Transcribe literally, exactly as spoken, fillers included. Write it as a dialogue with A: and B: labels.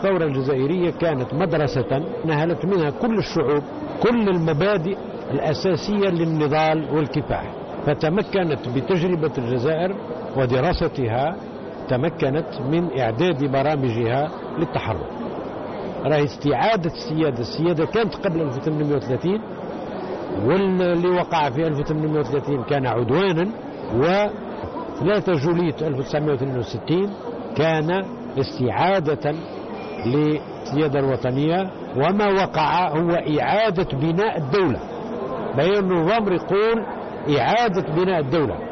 A: الثورة الجزائرية كانت مدرسة نهلت منها كل الشعوب كل المبادئ الأساسية للنضال والكفاح، فتمكنت بتجربة الجزائر ودراستها تمكنت من إعداد برامجها للتحرر. راهي استعادة السيادة، السيادة كانت قبل ألف وثمانمائة وثلاثين، واللي وقع في ألف وثمانمائة وثلاثين كان عدوانا، وثلاثة جولية ألف وتسعمائة واثنين وستين كان استعادة للسيادة الوطنية. وما وقع هو إعادة بناء الدولة، بين النظام يقول إعادة بناء الدولة.